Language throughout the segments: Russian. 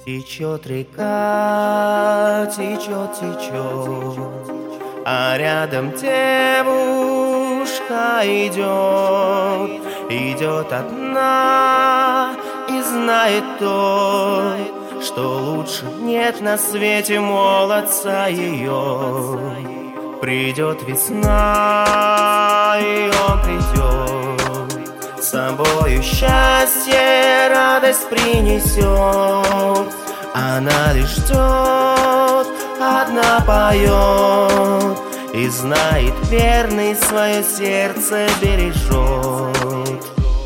Течет река, течет, течет, а рядом девушка идет, идет одна и знает то, что лучше нет на свете молодца ее. Придет весна, и он придет, с собою счастье, радость принесет. Она лишь ждет, одна поет, и знает, верный свое сердце бережет.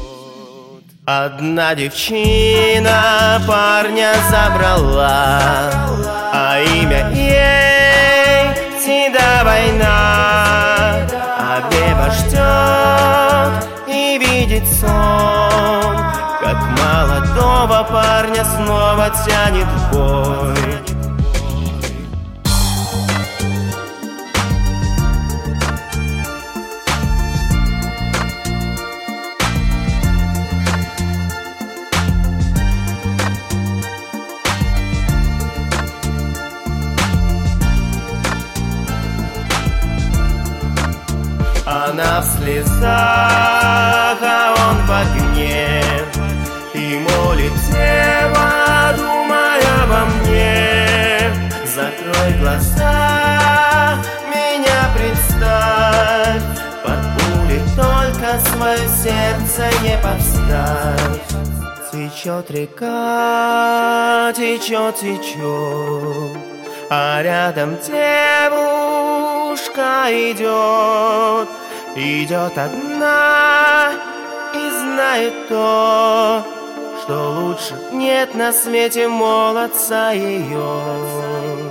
Одна девчина парня забрала, а имя ей всегда война. А дева ждет и видит сон, как молодого парня снова тянет в бой. Она в слезах, а он в огне, и молит дева, думая обо мне. Закрой глаза, меня представь, под пули только свое сердце не подставь. Течет река, течет, течет, а рядом девушка идет, идет одна и знает то, что лучше нет на свете молодца ее.